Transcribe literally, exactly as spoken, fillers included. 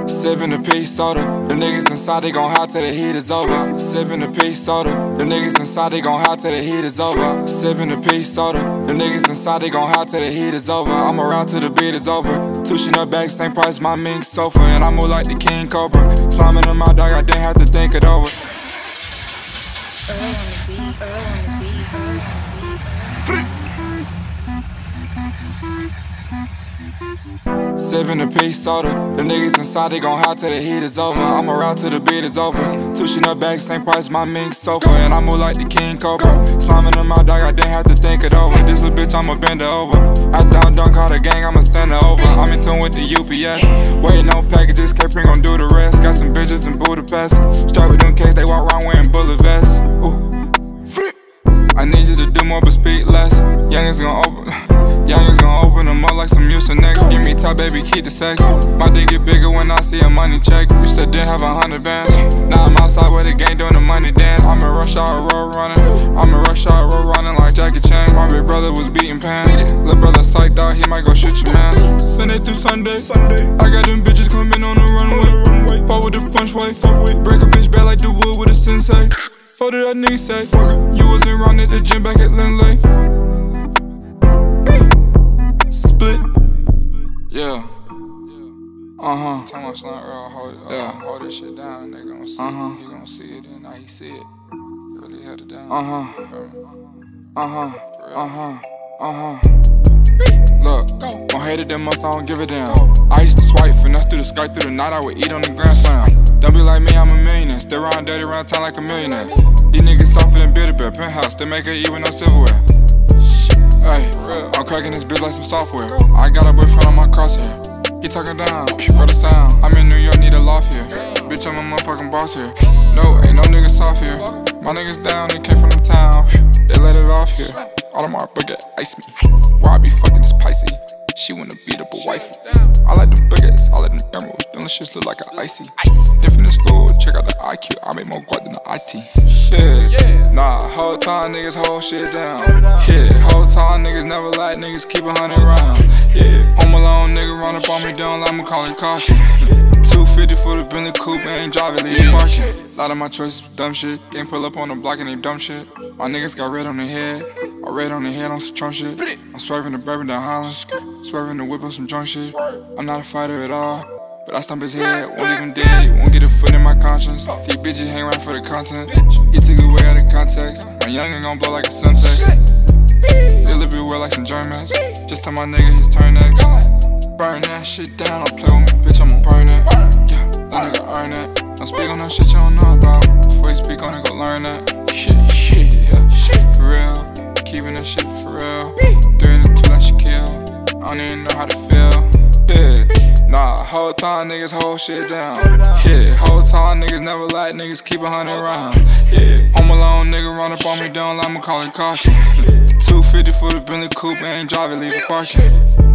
Sippin' a peach soda. Them niggas inside, they gon' howl till the heat is over. Sippin' a peach soda. Them niggas inside, they gon' howl till the heat is over. Sippin' a peach soda. Them niggas inside, they gon' howl till the heat is over. I'm around till the beat is over. Tushin' up back, same price, my mink sofa. And I move like the King Cobra. Slamming in my dog, I didn't have to think it over. Sippin' a peach soda. Them niggas inside, they gon' howl till the heat is over. I'm around till the beat is over. Tushin' up back, same price, my mink sofa. And I move like the King Cobra. Slamming in my dog, I didn't have to think it over. This little bitch, I'ma bend her over. After I'm done, call the gang, I'ma send her over. I'm in tune with the U P S. Waiting on packages, K-Pring gon' do the rest. Got some bitches in Budapest. Straight with them cakes, they walk around wearing bullet vests. Ooh. I need you to do more but speak less. Youngins gon' open, youngins gon' open them up like some Mucinex. Give me top, baby, keep the sex. My dick get bigger when I see a money check. You still didn't have a hundred bands. Now I'm outside with the gang doing the money dance. I'm in rush hour road running. I'm in rush hour road running like Jackie Chan. My big brother was beating pants. Little brother psyched out, he might go shoot your man. Sunday through Sunday, I got them bitches coming on the runway. Fuck with the French way, break a bitch back like the wood with a sensei. Fuck did that nigga say? You wasn't around at the gym back at Lindley. Split. Yeah. Uh huh. Tell my slant real, hold, uh, yeah. hold this shit down. They gon' see uh -huh. it. He gon' see it, and now he see it. Really held it down. Uh huh. Uh huh. Uh huh. Uh huh. Look, gon' hate it that much, I don't give a damn. I used to swipe finesse through the sky through the night. I would eat on the Grand Slam. Don't be like me, I'm a millionaire. Still round dirty around town like a millionaire. These niggas softer than Beardy Bear. Penthouse, they make her eat with no silverware. Ay, I'm cracking this bitch like some software. I got a boyfriend on my crosshair. He talking down, bro the sound. I'm in New York, need a loft here. Bitch, I'm a motherfucking boss here. No, ain't no niggas soft here. My niggas down, they came from the town. They let it off here. Audemars Piguet, ice me. Why I be fucking this Pisces? She wanna beat up a wifey. I like them baguettes, I like them emeralds. Them shits look like an icy. Different in school, check out the I Q. I make more guap than the I T. Shit, nah, whole time niggas hold shit down. Yeah, whole time niggas never like niggas keep a hundred rounds. Yeah, home alone nigga run up on me, don't let me call it caution. two fifty for the Bentley coupe, ain't driving, leave parking. Lot of my choices dumb shit. Can't pull up on the block and they dumb shit. My niggas got red on their head. I red on their head on some Trump shit. I'm swerving the bourbon down Holland. Swerving the whip on some drunk shit. I'm not a fighter at all, but I stomp his head. Won't leave him dead, won't get a foot in my conscience. These bitches hang around for the content. He took it way out of context. My youngin' gon' blow like a Semtex. They live real well like some Germans. Just tell my nigga his turn next. Burn that shit down, don't play with me, bitch, I'ma burn it. Yeah, that nigga earn it. Don't speak on no shit you don't know about. Before you speak on it, go learn that. Shit, shit, yeah, for real. Keeping that shit for real. Three and the two that she kill. I don't even know how to feel. Yeah, nah, whole time niggas hold shit down. Yeah, whole time niggas never like niggas keep a hundred rounds. Yeah, home alone nigga run up on me, don't let me call it caution. two fifty for the Bentley coupe, ain't driving, leave it parking.